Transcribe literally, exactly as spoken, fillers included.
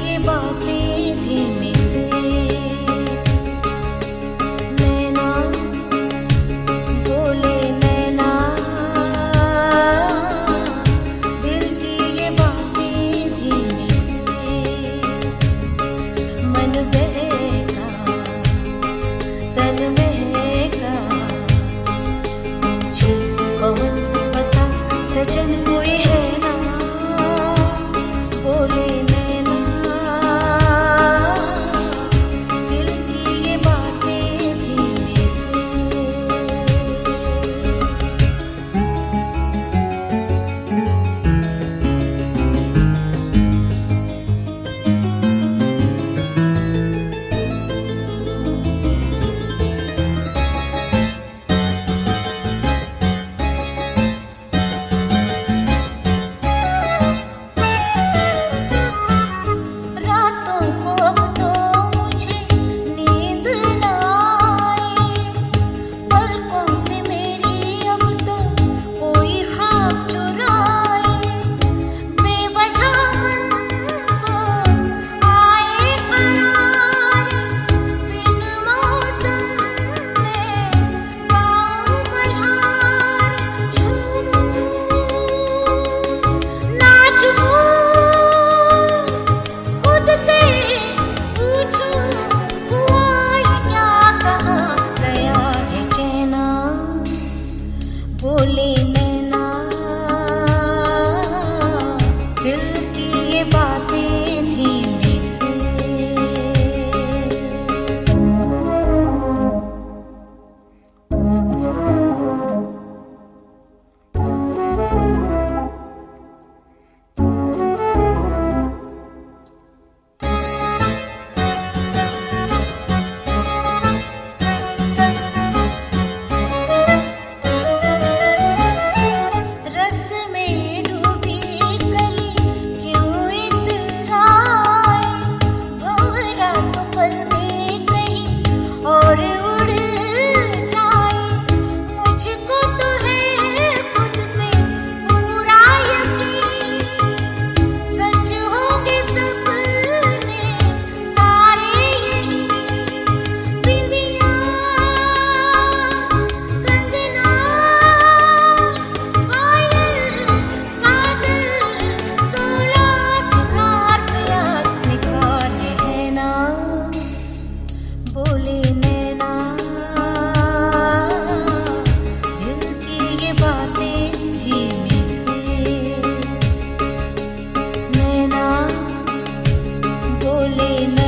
ये बातें धीमे से नैना बोले नैना दिल की ये बातें धीमे से मन बहका तन महका जी पवन पता सजन कोई है ना बोले बोले नैना दिल की ये बातें धीमे से बोले नैना दिल की ये बातें धीमे से नैना बोले नैना